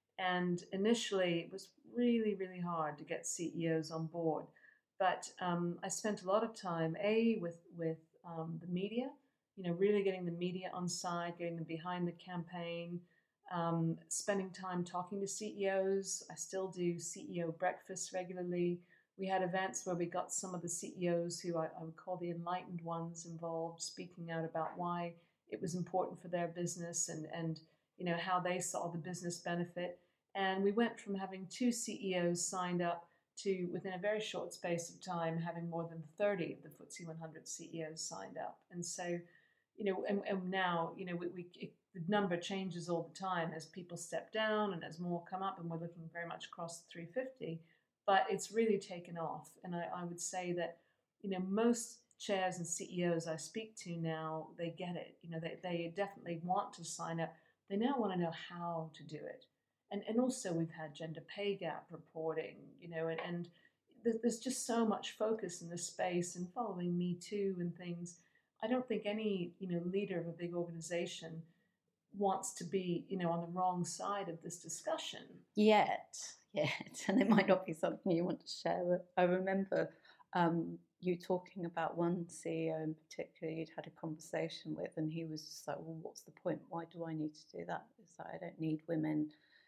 And initially, it was really, really hard to get C E Os on board. But um, I spent a lot of time, A, with, with um, the media, you know, really getting the media on side, getting them behind the campaign, Um, spending time talking to C E Os. I still do C E O breakfasts regularly. We had events where we got some of the C E Os who I, I would call the enlightened ones involved, speaking out about why it was important for their business and, and you know, how they saw the business benefit. And we went from having two C E Os signed up to, within a very short space of time, having more than thirty of the F T S E one hundred C E Os signed up. And so, you know, and, and now, you know, we, we it, the number changes all the time as people step down and as more come up, and we're looking very much across the three fifty, but it's really taken off. And I, I would say that, you know, most chairs and C E Os I speak to now, they get it. You know, they, they definitely want to sign up. They now want to know how to do it. And, and also we've had gender pay gap reporting, you know, and, and there's just so much focus in this space, and following Me Too and things. I don't think any, you know, leader of a big organization wants to be, you know, on the wrong side of this discussion. Yet, yet, and it might not be something you want to share, but I remember um, you talking about one C E O in particular you'd had a conversation with, and he was just like, well, what's the point? Why do I need to do that? It's like, I don't need women.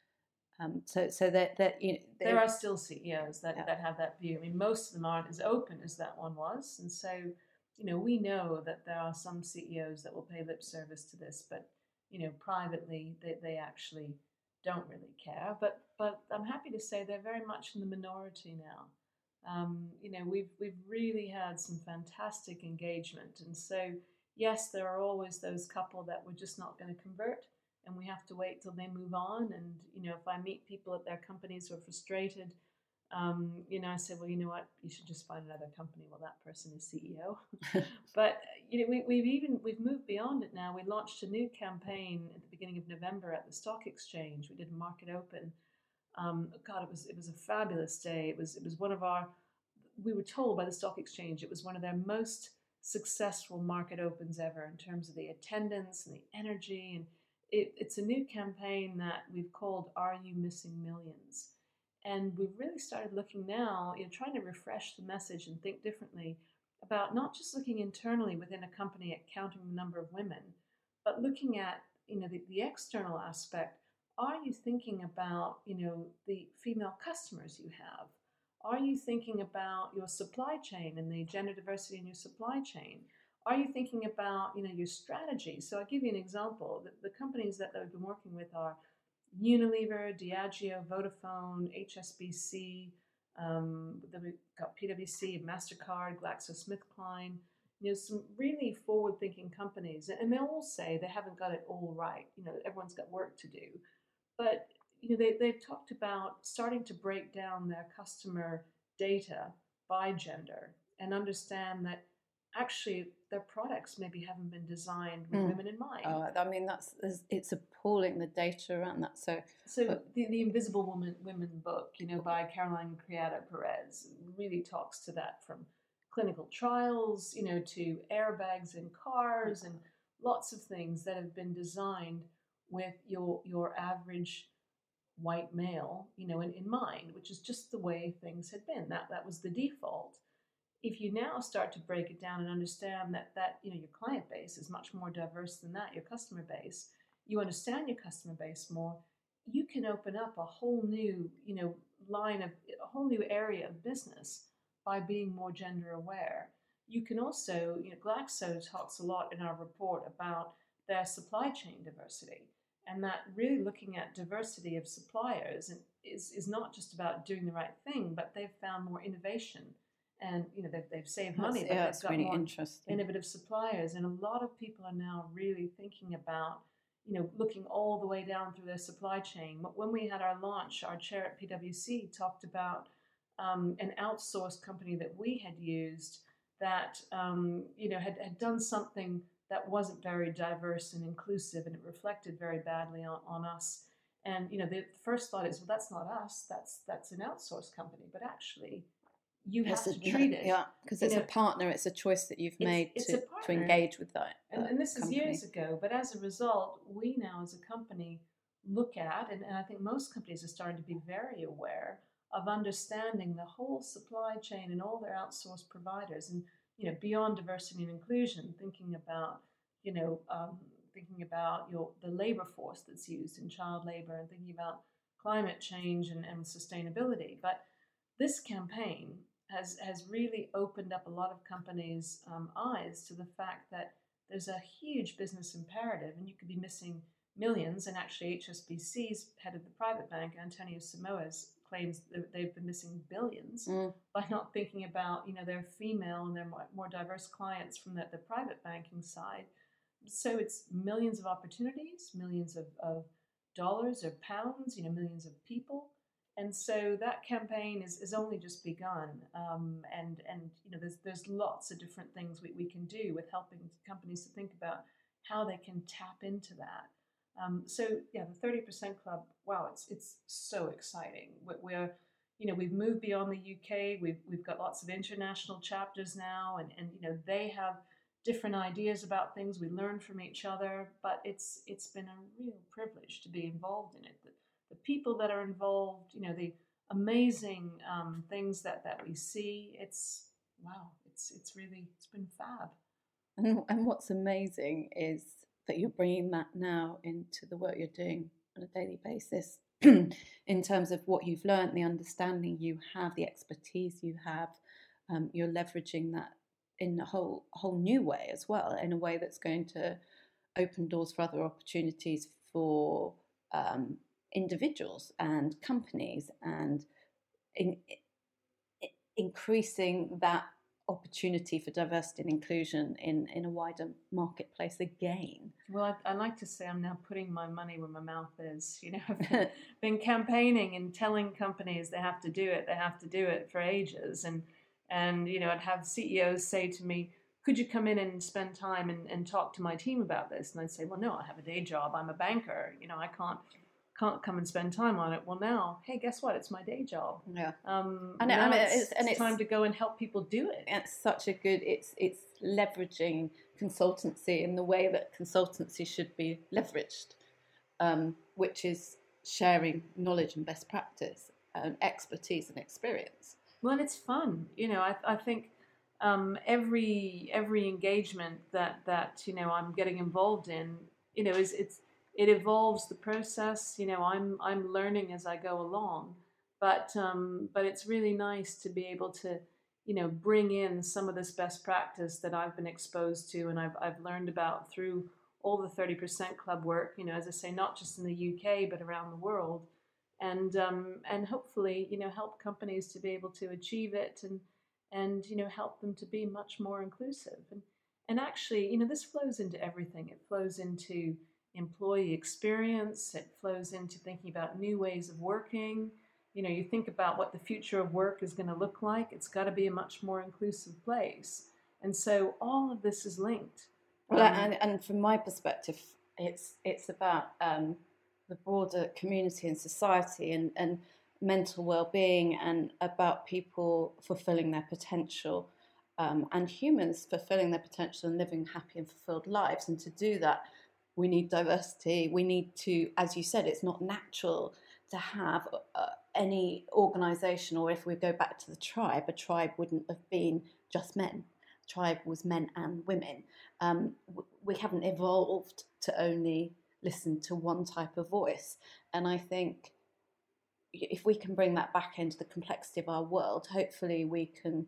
Um, so, so that that you know, there are still C E Os that, yeah. that have that view. I mean, most of them aren't as open as that one was, and so, you know, we know that there are some C E Os that will pay lip service to this, but you know, privately, they, they actually don't really care. But but I'm happy to say they're very much in the minority now. Um, you know, we've we've really had some fantastic engagement, and so yes, there are always those couple that we're just not going to convert, and we have to wait till they move on. And you know, if I meet people at their companies who are frustrated, Um, you know, I said, well, you know what, you should just find another company. Well, that person is C E O. But, you know, we, we've even, we've moved beyond it now. We launched a new campaign at the beginning of November at the Stock Exchange. We did a market open. Um, God, it was, it was a fabulous day. It was, it was one of our, we were told by the Stock Exchange, it was one of their most successful market opens ever in terms of the attendance and the energy. And it, it's a new campaign that we've called Are You Missing Millions? And we've really started looking now, you know, trying to refresh the message and think differently about not just looking internally within a company at counting the number of women, but looking at, you know, the, the external aspect. Are you thinking about, you know, the female customers you have? Are you thinking about your supply chain and the gender diversity in your supply chain? Are you thinking about, you know, your strategy? So I'll give you an example. The, the companies that I've been working with are Unilever, Diageo, Vodafone, H S B C, um, then we've got P W C, MasterCard, GlaxoSmithKline, you know, some really forward-thinking companies. And they all say they haven't got it all right. You know, everyone's got work to do. But, you know, they, they've talked about starting to break down their customer data by gender and understand that actually their products maybe haven't been designed with Mm. women in mind. Oh, I mean, that's it's appalling, the data around that. So, So but, the, the Invisible Woman Women book, you know, by Caroline Criado Perez, really talks to that, from clinical trials, you know, to airbags in cars and lots of things that have been designed with your your average white male, you know, in, in mind, which is just the way things had been. That that was the default. If you now start to break it down and understand that that you know your client base is much more diverse than that, your customer base, you understand your customer base more, you can open up a whole new you know line of a whole new area of business by being more gender aware. You can also, you know, Glaxo talks a lot in our report about their supply chain diversity, and that really looking at diversity of suppliers is is not just about doing the right thing, but they've found more innovation. And you know they've, they've saved money, that's, but yeah, they've it's got really more interesting. innovative suppliers, and a lot of people are now really thinking about, you know, looking all the way down through their supply chain. When we had our launch, our chair at P W C talked about um, an outsourced company that we had used that um, you know had, had done something that wasn't very diverse and inclusive, and it reflected very badly on, on us. And you know the first thought is, well, that's not us, that's that's an outsourced company, but actually you have It's to a- treat it. Yeah, because you it's know, a partner. It's a choice that you've it's- made it's to, a to partner. engage with that. And, uh, and this company. is years ago, but as a result, we now as a company look at, and, and I think most companies are starting to be very aware of understanding the whole supply chain and all their outsourced providers, and you know beyond diversity and inclusion, thinking about you know um, thinking about your the labor force that's used in child labor, and thinking about climate change and, and sustainability. But this campaign has has really opened up a lot of companies' um, eyes to the fact that there's a huge business imperative, and you could be missing millions. And actually, H S B C's head of the private bank, Antonio Samoas, claims that they've been missing billions Mm. by not thinking about you know their female and their more, more diverse clients from the, the private banking side. So it's millions of opportunities, millions of, of dollars or pounds, you know, millions of people. And so that campaign is, is only just begun, um, and and you know there's there's lots of different things we, we can do with helping companies to think about how they can tap into that. Um, so yeah, the thirty percent Club, wow, it's it's so exciting. We're, we're you know we've moved beyond the U K. We've we've got lots of international chapters now, and and you know they have different ideas about things. We learn from each other, but it's it's been a real privilege to be involved in it. The, the people that are involved, you know, the amazing um, things that, that we see. It's wow. It's it's really it's been fab. And, and what's amazing is that you're bringing that now into the work you're doing on a daily basis, in terms of what you've learned, the understanding you have, the expertise you have. Um, you're leveraging that in a whole whole new way as well, in a way that's going to open doors for other opportunities for um, individuals and companies, and in, in, increasing that opportunity for diversity and inclusion in, in a wider marketplace again. Well, I, I like to say I'm now putting my money where my mouth is. You know, I've been campaigning and telling companies they have to do it, they have to do it for ages. And, and you know, I'd have C E Os say to me, could you come in and spend time and, and talk to my team about this? And I'd say, well, no, I have a day job. I'm a banker. You know, I can't can't come and spend time on it. Well, now, hey, guess what? It's my day job. Yeah. Um, And, now and it's, it's, and it's it's time to go and help people do it. It's such a good, it's it's leveraging consultancy in the way that consultancy should be leveraged, um, which is sharing knowledge and best practice and expertise and experience. Well, it's fun. You know, I, I think um, every every engagement that that you know I'm getting involved in, you know, is it's it evolves the process. You know, I'm I'm learning as I go along, but um, but it's really nice to be able to, you know, bring in some of this best practice that I've been exposed to and I've I've learned about through all the thirty percent Club work. You know, as I say, not just in the U K but around the world, and um, and hopefully, you know, help companies to be able to achieve it, and and you know help them to be much more inclusive. And and actually, you know, this flows into everything. It flows into employee experience. It flows into thinking about new ways of working. You know, you think about what the future of work is going to look like. It's got to be a much more inclusive place. And so all of this is linked. Well, Um, and, and from my perspective, it's it's about um, the broader community and society and, and mental well-being, and about people fulfilling their potential, um, and humans fulfilling their potential and living happy and fulfilled lives. And to do that, we need diversity. We need to, as you said, it's not natural to have uh, any organisation, or if we go back to the tribe, a tribe wouldn't have been just men. Tribe was men and women. Um, we haven't evolved to only listen to one type of voice. And I think if we can bring that back into the complexity of our world, hopefully we can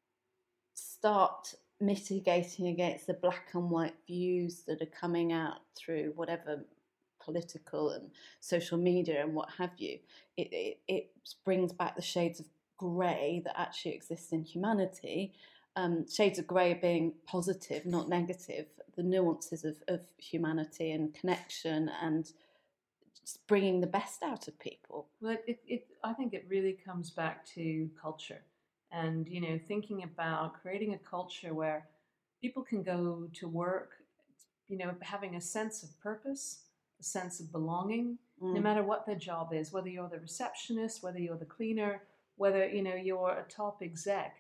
start mitigating against the black and white views that are coming out through whatever political and social media and what have you. It, it, it brings back the shades of grey that actually exist in humanity. Um, shades of grey being positive, not negative, the nuances of, of humanity and connection, and just bringing the best out of people. Well, it, it, I think it really comes back to culture, and you know, thinking about creating a culture where people can go to work, you know, having a sense of purpose, a sense of belonging, mm. no matter what their job is, whether you're the receptionist, whether you're the cleaner, whether you know you're a top exec.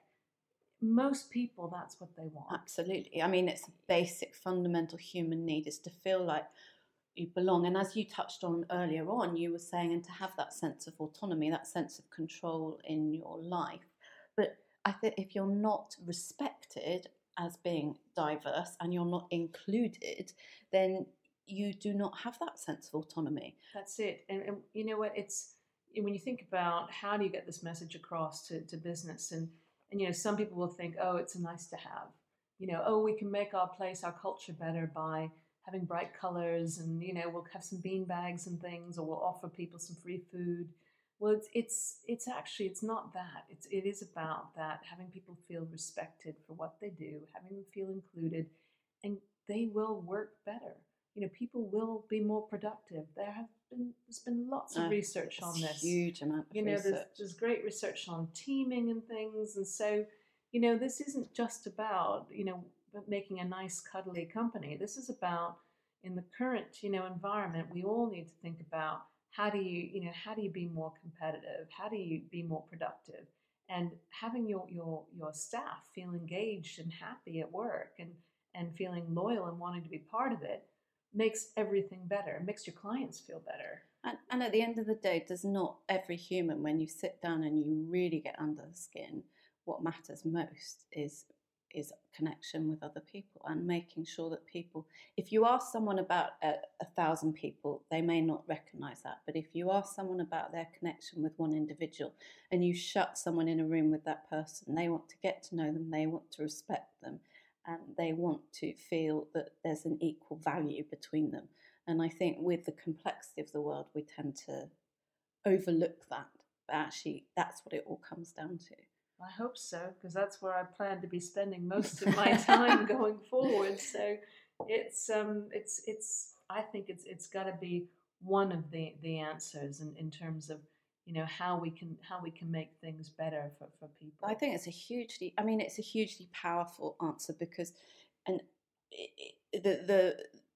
Most people, that's what they want. Absolutely. I mean, it's a basic, fundamental human need, is to feel like you belong. And as you touched on earlier on, you were saying, and to have that sense of autonomy, that sense of control in your life. But I think if you're not respected as being diverse and you're not included, then you do not have that sense of autonomy. That's it. And, and you know what? It's when you think about how do you get this message across to, to business, and And, you know, some people will think, oh, it's a nice to have. You know, oh, we can make our place, our culture better by having bright colors, and, you know, we'll have some bean bags and things, or we'll offer people some free food. Well, it's it's it's actually, it's not that. It's it is about that, having people feel respected for what they do, having them feel included, and they will work better. You know, people will be more productive. There have been there's been lots of uh, research on this. Huge amount of you know, research. There's, there's great research on teaming and things, and so, you know, this isn't just about, you know, making a nice cuddly company. This is about, in the current, you know, environment, we all need to think about how do you, you know, how do you be more competitive? How do you be more productive? And having your your your staff feel engaged and happy at work, and and feeling loyal and wanting to be part of it, makes everything better. It makes your clients feel better. And, and at the end of the day, does not every human, when you sit down and you really get under the skin, what matters most is is connection with other people, and making sure that people, if you ask someone about a, a thousand people, they may not recognise that. But if you ask someone about their connection with one individual, and you shut someone in a room with that person, they want to get to know them, they want to respect them, and they want to feel that there's an equal value between them. And I think with the complexity of the world, we tend to overlook that. But actually, that's what it all comes down to. I hope so, because that's where I plan to be spending most of my time going forward. So it's um it's it's I think it's it's got to be one of the the answers in, in terms of, you know, how we can how we can make things better for, for people. I think it's a hugely I mean it's a hugely powerful answer, because and it, it, the the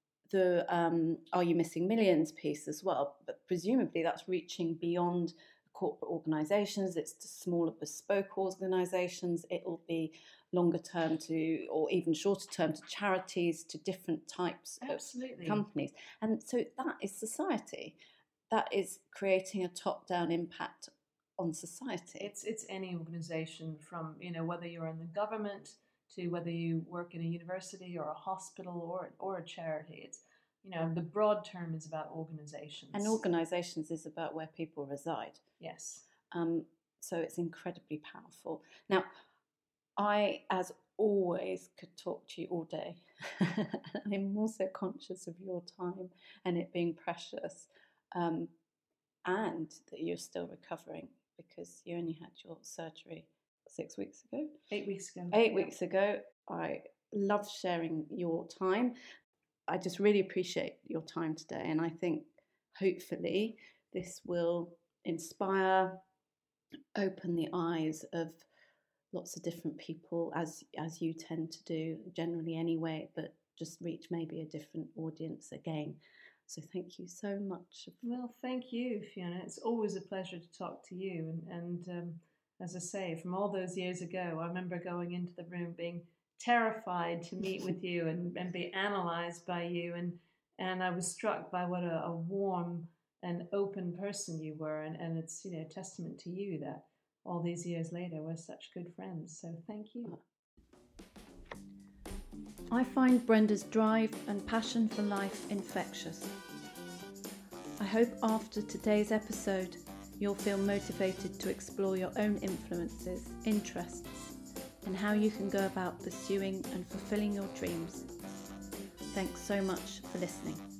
the um Are You Missing Millions piece as well, but presumably that's reaching beyond corporate organisations. It's to smaller bespoke organisations. It will be longer term to, or even shorter term, to charities, to different types Absolutely. of companies. And so that is society. That is creating a top-down impact on society. It's it's any organisation, from, you know, whether you're in the government to whether you work in a university or a hospital or or a charity. It's, you know, the broad term is about organisations. And organisations is about where people reside. Yes. Um, so it's incredibly powerful. Now, I, as always, could talk to you all day. I'm also conscious of your time and it being precious, um, and that you're still recovering, because you only had your surgery six weeks ago? Eight weeks ago. Eight yeah. weeks ago. I love sharing your time. I just really appreciate your time today, and I think hopefully this will inspire, open the eyes of lots of different people, as as you tend to do generally anyway, but just reach maybe a different audience again. So thank you so much. Well, thank you, Fiona. It's always a pleasure to talk to you. And, and um, as I say, from all those years ago, I remember going into the room being terrified to meet with you and, and be analysed by you. And, and I was struck by what a, a warm and open person you were. And, and it's, you know, a testament to you that all these years later we're such good friends. So thank you. I find Brenda's drive and passion for life infectious. I hope after today's episode you'll feel motivated to explore your own influences, interests, and how you can go about pursuing and fulfilling your dreams. Thanks so much for listening.